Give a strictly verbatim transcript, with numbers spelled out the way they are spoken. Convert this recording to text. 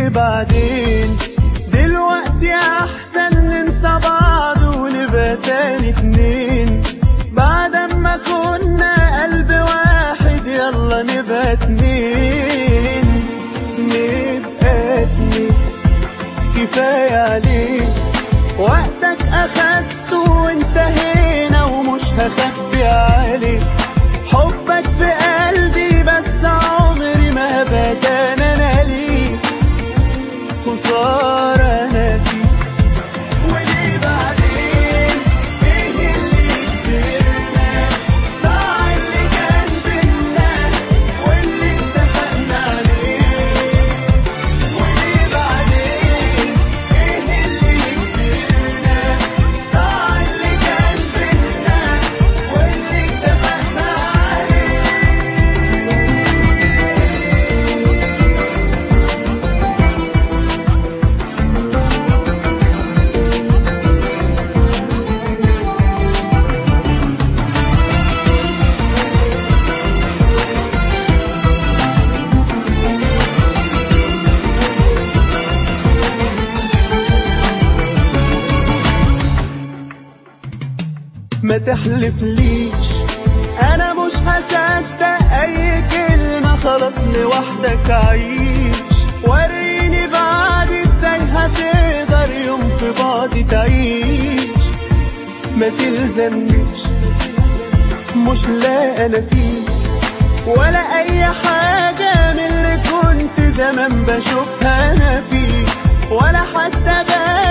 وليه بعدين؟ دلوقتي احسن ننسى بعض ونبقى تاني اتنين، بعد ما كنا قلب واحد يلا نبقى اتنين، نبقى اتنين كفاية عليك. وقتك اخدته وانتهينا ومش هخبي عليك، حبك في قلبي بس عمري ما بتان انا ليك، خسارة انا فيك. وليه بعدين؟ ايه اللي كبرنا؟ ضاع اللي كان بينا واللي اتفقنا عليه. وليه بعدين؟ ايه اللي كبرنا؟ ضاع اللي كان بينا واللي اتفقنا عليه. ما تحلفليش انا مش هصدق اي كلمة، خلاص لوحدك عيش. وريني بعد ازاي هتقدر يوم في بعض تعيش. ما تلزمنيش مش لا انا فيه ولا اي حاجة من اللي كنت زمان بشوفها انا فيه، ولا حتى بقى